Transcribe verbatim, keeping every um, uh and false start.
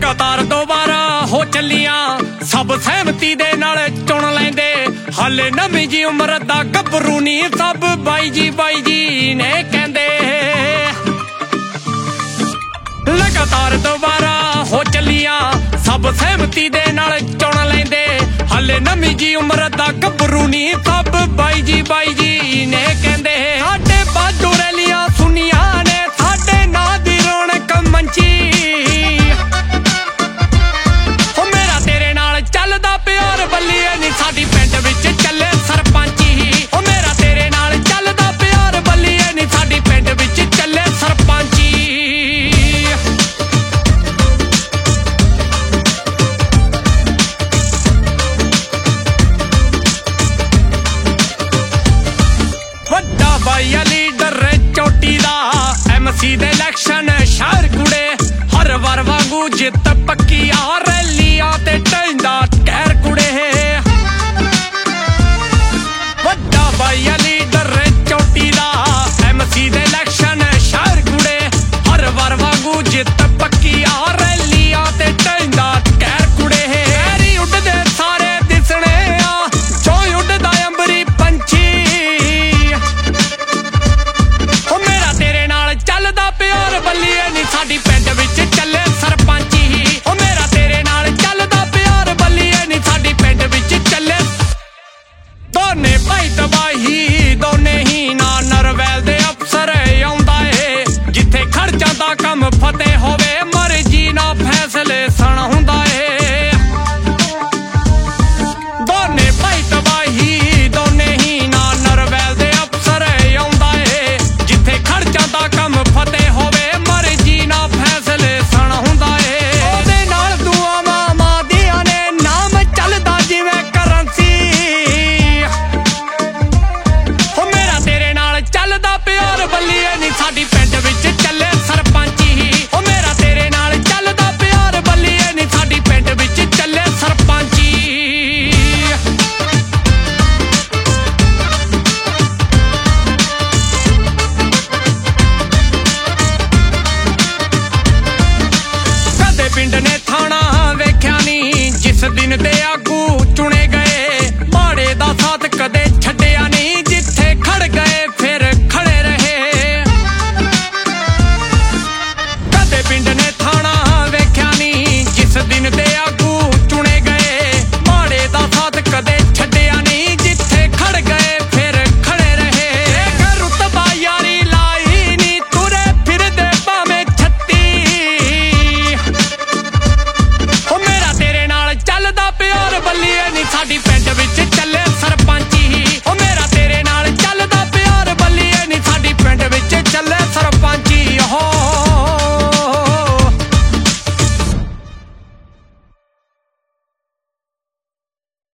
लगातार दोबारा हो चलियां सब सहमति दे नाल चुन लैंदे हाले नवी जी उम्र दा गभरू नी सब बाई जी बाई जी ने कहंदे लगातार दोबारा हो चलियां सब सहमति दे नाल चुन लैंदे हाले नवी जी उम्र दा गभरू नी सब बाई जी बाई जी ने कहंदे साडे बाजू रैलियां सुनिया ने साडे नां दी रौनक मंची हो मेरा तेरे नाल चलदा प्यार बल्लिए नी साडी पिंड विच चले सरपंची हो मेरा तेरे नाल चलदा प्यार बल्लिए नी साडी पिंड विच चले सरपंची भाई लीडर चोटी दा एमसी दे इलेक्शन शहर कुड़े हर वार वांगू जित पक्की आ रैलियां ते टैंदा कहर कुड़े वड्डा भाई लीडर चोटी दा एमसी दे इलेक्शन शहर कुड़े हर वार वांगू जित पक्की आ रैलियां ते टैंदा कहर कुड़े हैरी उड़दे सारे दिसने आ जो उड़दा अंबरी पंछी चलदा प्यार बल्लिए नी साडी पिंड विच चले सरपंची ओ मेरा तेरे नाल चलदा प्यार बल्लिए नी साडी पिंड विच चले दोने भाई तबाही दोने ही ना नरवैल दे अफसर आउंदा ए जिथे खर्चा दा कम फतेह होवे मर्जी ना फैसले सन हुंदा ए दोने भाई तबाही दोने ही ना नरवैल दे अफसर आउंदा ए जिथे खर्चा दा कम फतेह होवे मर्जी ना फैसले सन हुंदा ए ओदे नाल दुआवां मादियां ने नाम चलदा जिवें करंसी हो मेरा तेरे नाल चलदा प्यार बल्लिए नी साडी पिंड विच चले सरपंची हो मेरा तेरे नाल चलदा प्यार बल्लिए नी साडी पिंड विच चले सरपंची पिंड ने थाना वेख्या नी जिस दिन दे आगू चुने गए माड़े दा साथ कदे छड्डिया नी जिथे खड़ गए फिर खड़े रहे कदे पिंड ने थाना वेख्या नी जिस दिन दे आगू चुने गए माड़े दा साथ कदे छड्डिया नी जिथे खड़ गए फिर खड़े रहे रुतबा यारी लाई नी तुरे फिरदे भावें छत्ती हो मेरा तेरे नाल चलदा प्यार बल्लिए नी साडी